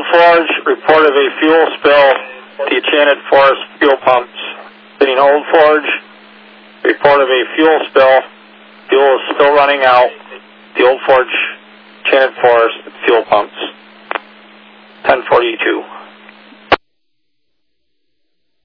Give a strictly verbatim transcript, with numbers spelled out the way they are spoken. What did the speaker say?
Old Forge, report of a fuel spill at the Enchanted Forest fuel pumps. Sitting Old Forge, report of a fuel spill. Fuel is still running out. The Old Forge, Enchanted Forest fuel pumps. ten forty-two.